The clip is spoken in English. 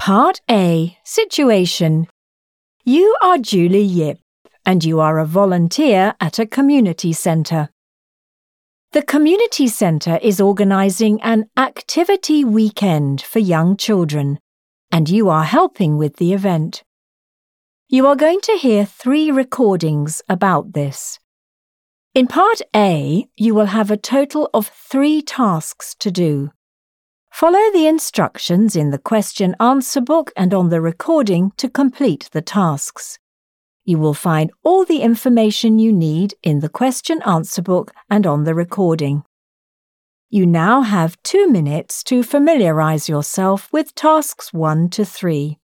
Part A. Situation. You are Julie Yip, and you are a volunteer at a community centre. The community centre is organising an activity weekend for young children, and you are helping with the event. You are going to hear 3 recordings about this. In Part A, you will have a total of 3 tasks to do. Follow the instructions in the question-answer book and on the recording to complete the tasks. You will find all the information you need in the question-answer book and on the recording. You now have 2 minutes to familiarise yourself with tasks 1 to 3.